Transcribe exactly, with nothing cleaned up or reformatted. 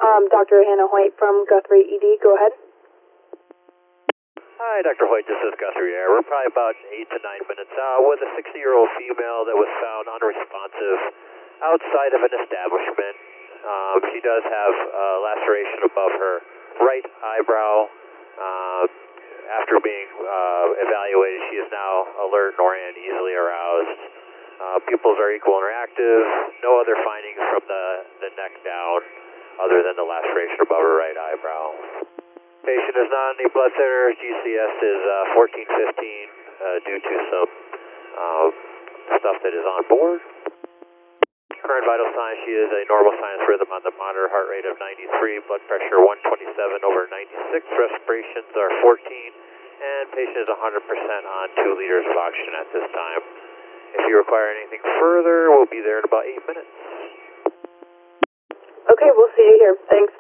Um, Doctor Hannah Hoyt from Guthrie E D. Go ahead. Hi, Doctor Hoyt. This is Guthrie Air. We're probably about eight to nine minutes out with a sixty-year-old female that was found unresponsive outside of an establishment. Um, she does have a laceration above her right eyebrow. Uh, after being uh, evaluated, she is now alert, and easily aroused. Uh, pupils are equal and are active. No other findings from the, the neck down other than the laceration above her right eyebrow. Patient is not in any blood thinner. G C S is uh, fourteen fifteen uh, due to some uh, stuff that is on board. Current vital signs, she is a normal sinus rhythm on the monitor, heart rate of ninety-three, blood pressure one twenty-seven over ninety-six, respirations are fourteen, and patient is one hundred percent on two liters of oxygen at this time. If you require anything further, we'll be there in about eight minutes. Okay, we'll see you here. Thanks.